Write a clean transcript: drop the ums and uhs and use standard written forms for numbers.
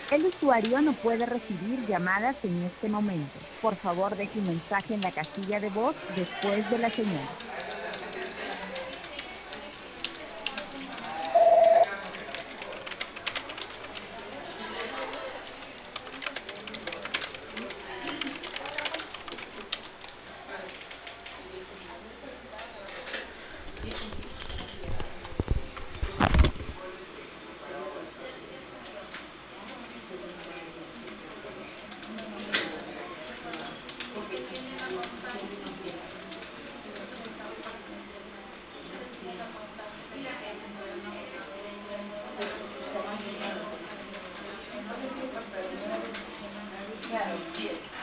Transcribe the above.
El usuario no puede recibir llamadas en este momento. Por favor, deje un mensaje en la casilla de voz después de la señal. Claro, bien.